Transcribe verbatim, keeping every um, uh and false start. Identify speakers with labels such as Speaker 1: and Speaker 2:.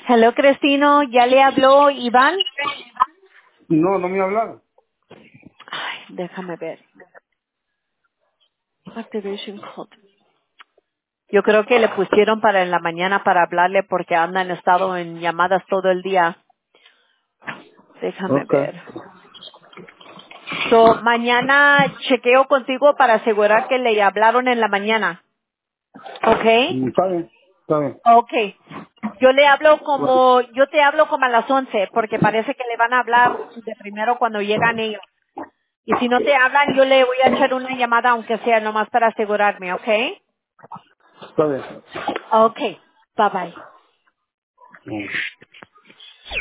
Speaker 1: Hello, Cristino. ¿Ya le habló Iván?
Speaker 2: No, no me hablaron.
Speaker 1: Ay, déjame ver. Activation code. Yo creo que le pusieron para en la mañana para hablarle porque andan estado en llamadas todo el día. Déjame
Speaker 2: Ok.
Speaker 1: ver. So, mañana chequeo contigo para asegurar que le hablaron en la mañana. ¿Ok?
Speaker 2: Mm, Está bien, está bien.
Speaker 1: Ok. Yo le hablo
Speaker 2: Bueno,
Speaker 1: como, yo te hablo como a las once porque parece que le van a hablar de primero cuando llegan ellos. Y si no te hablan, yo le voy a echar una llamada aunque sea nomás para asegurarme, ¿ok?
Speaker 2: está bien.
Speaker 1: Ok. Bye bye.
Speaker 2: Mm.